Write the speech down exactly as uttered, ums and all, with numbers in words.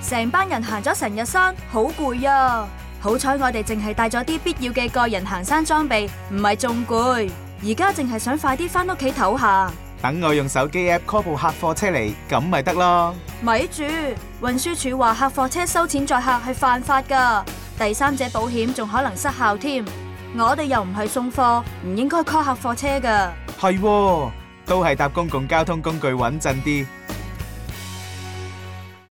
成班人行咗成日山，好攰啊！好彩我哋淨係帶咗啲必要嘅個人行山裝備，唔係仲攰。而家淨係想快啲翻屋企唞下。 等我用手機 app call 部客貨車嚟，咁咪得咯。 咪住，運輸署話客貨車收錢載客係犯法噶，第三者保險仲可能失效添。我哋又唔係送貨，唔應該 call 客貨車噶。 係喎，都係搭公共交通工具穩陣啲。